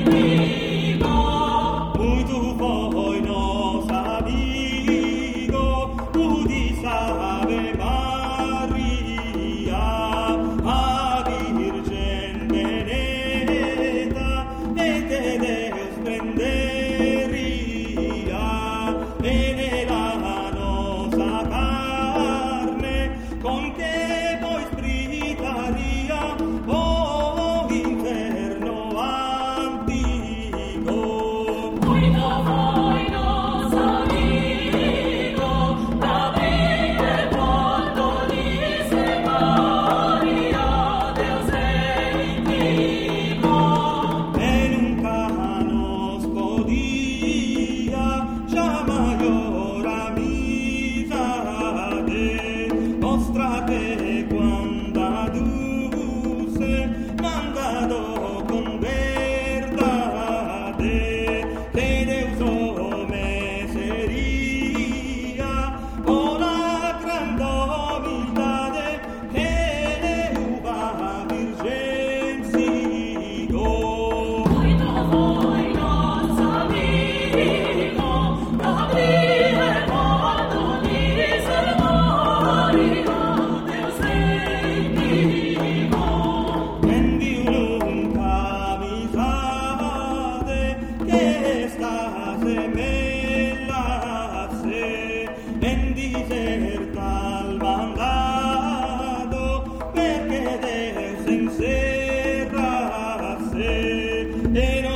Muy tu foi nos amigo, udis Ave Maria, a Virgen benedetta, et de Deus prenderia, e nella nostra carne, con che voi spritaria, o inferno antico. En un canos podía ya mayor amizade, mostrate cuanda dulce, mandado con verdade, que Deus me sería, con la gran humildade, que Deuva Virgen sigo. Prendi un'unca amizade, che estas semellase, en diserta al mandado, perché Deus encerrase, en